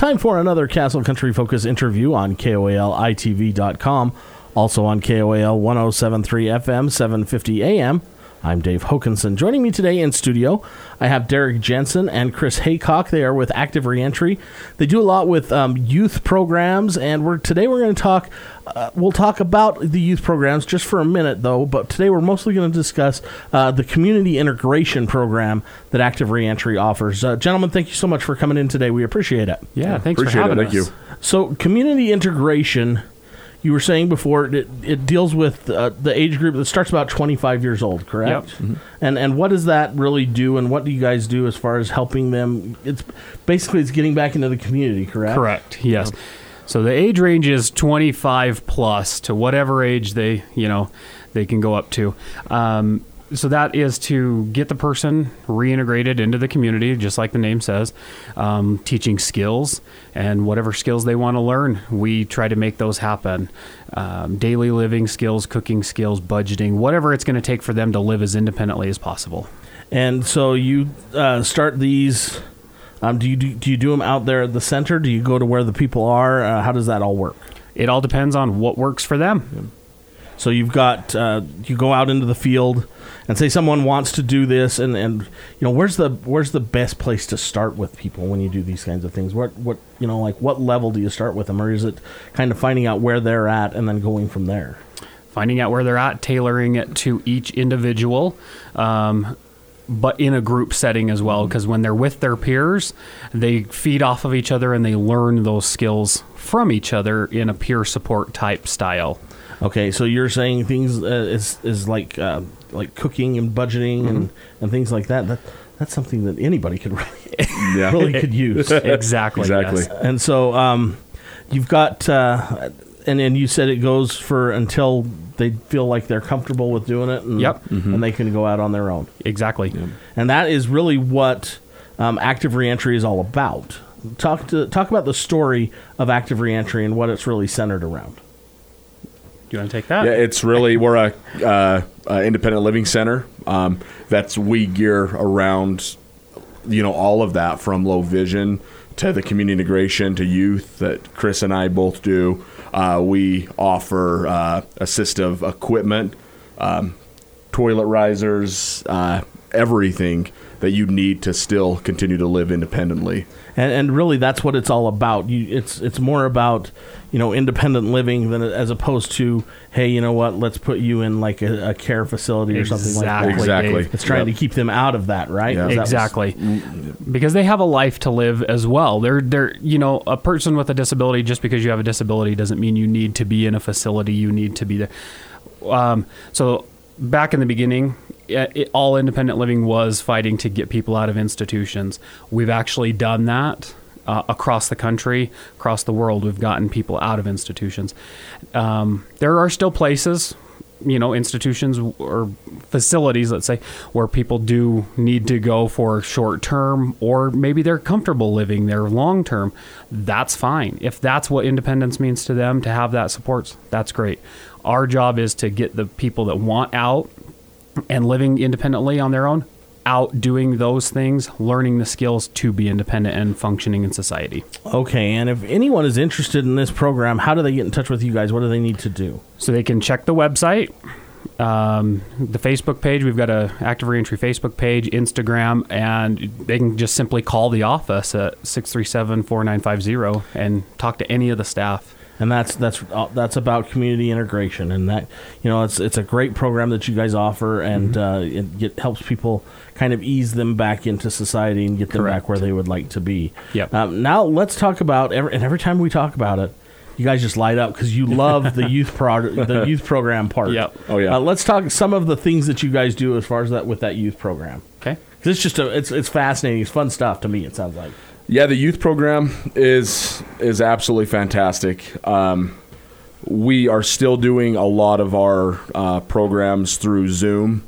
time for another Castle Country Focus interview on KOALITV.com, also on KOAL 107.3 FM, 750 AM. I'm Dave Hokanson. Joining me today in studio, I have Derek Jensen and Chris Haycock. They are with Active Reentry. They do a lot with youth programs, and today we're going to talk. We'll talk about the youth programs just for a minute, though. But today we're mostly going to discuss the community integration program that Active Reentry offers. Gentlemen, thank you so much for coming in today. We appreciate it. Yeah, thanks for having us. Thank you. So, community integration. You were saying before it deals with the age group that starts about 25 years old, correct? Yep. Mm-hmm. And what does that really do, and what do you guys do as far as helping them? It's getting back into the community, correct? Correct. Yes. So the age range is 25 plus to whatever age they can go up to. So that is to get the person reintegrated into the community, just like the name says, teaching skills and whatever skills they want to learn. We try to make those happen. Daily living skills, cooking skills, budgeting, whatever it's going to take for them to live as independently as possible. And so you start these. Do you do them out there at the center? Do you go to where the people are? How does that all work? It all depends on what works for them. Yeah. So you've got you go out into the field and say someone wants to do this, and where's the best place to start with people when you do these kinds of things? What level do you start with them, or is it kind of finding out where they're at and then going from there? Finding out where they're at, tailoring it to each individual, but in a group setting as well, because when they're with their peers, they feed off of each other and they learn those skills from each other in a peer support type style. Okay, so you're saying things is like cooking and budgeting and things like that. That's something that anybody could really could use. Exactly. Yes. And so you've got and you said it goes for until they feel like they're comfortable with doing it, and, and they can go out on their own. Exactly. Yep. And that is really what Active Reentry is all about. Talk about the story of Active Reentry and what it's really centered around. You want to take that? Yeah, it's really, we're a independent living center. We gear around, all of that, from low vision to the community integration to youth that Chris and I both do. We offer assistive equipment, toilet risers, everything that you need to still continue to live independently. And really, that's what it's all about. It's more about independent living than as opposed to, hey, you know what? Let's put you in like a care facility or something like that. Exactly. It's trying to keep them out of that, right? Yeah. Exactly. Because they have a life to live as well. They're a person with a disability. Just because you have a disability doesn't mean you need to be in a facility. You need to be there. So back in the beginning, all independent living was fighting to get people out of institutions. We've actually done that across the country, across the world. We've gotten people out of institutions. There are still places, institutions or facilities, let's say, where people do need to go for short term, or maybe they're comfortable living there long term. That's fine. If that's what independence means to them, to have that support, that's great. Our job is to get the people that want out and living independently on their own, out doing those things, learning the skills to be independent and functioning in society. Okay, and if anyone is interested in this program, how do they get in touch with you guys? What do they need to do? So they can check the website, the Facebook page. We've got a Active Reentry Facebook page, Instagram, and they can just simply call the office at 637-4950 and talk to any of the staff. And that's about community integration, and that it's a great program that you guys offer, and it helps people kind of ease them back into society and get them back where they would like to be. Yep. Now let's talk about every time we talk about it, you guys just light up because you love the youth program part. Yep. Oh yeah. Let's talk some of the things that you guys do as far as that with that youth program. Okay. Because it's just it's fascinating. It's fun stuff to me. It sounds like. Yeah, the youth program is absolutely fantastic. We are still doing a lot of our programs through Zoom.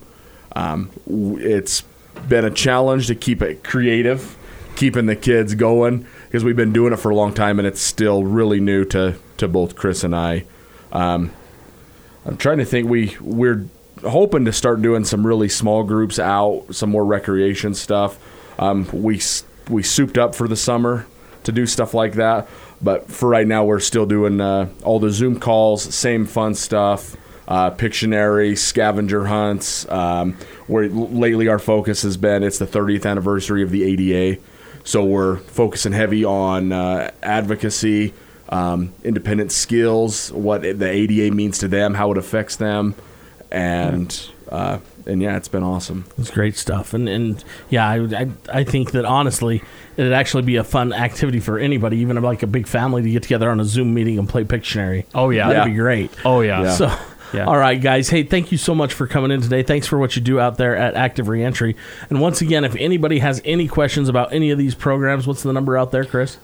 It's been a challenge to keep it creative, keeping the kids going, because we've been doing it for a long time, and it's still really new to both Chris and I. I'm trying to think. We're hoping to start doing some really small groups out, some more recreation stuff. We souped up for the summer to do stuff like that. But for right now, we're still doing all the Zoom calls, same fun stuff, Pictionary, scavenger hunts. Where lately our focus has been, it's the 30th anniversary of the ADA. So we're focusing heavy on advocacy, independent skills, what the ADA means to them, how it affects them, and yeah, it's been awesome. It's great stuff, and yeah, I think that honestly, it'd actually be a fun activity for anybody, even like a big family, to get together on a Zoom meeting and play Pictionary. Oh yeah, that'd be great. Oh yeah. Yeah. So. Yeah. All right, guys. Hey, thank you so much for coming in today. Thanks for what you do out there at Active Reentry. And once again, if anybody has any questions about any of these programs, what's the number out there, Chris?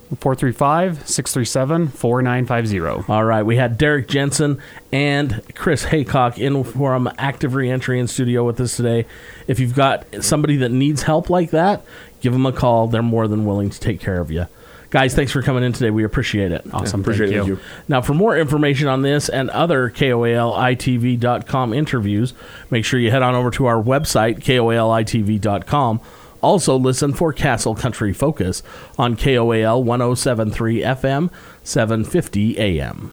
435-637-4950. All right. We had Derek Jensen and Chris Haycock in from Active Reentry in studio with us today. If you've got somebody that needs help like that, give them a call. They're more than willing to take care of you. Guys, thanks for coming in today. We appreciate it. Awesome. Appreciate Thank it. you. Now, for more information on this and other KOALITV.com interviews, make sure you head on over to our website, KOALITV.com. Also, listen for Castle Country Focus on KOAL 107.3 FM, 750 AM.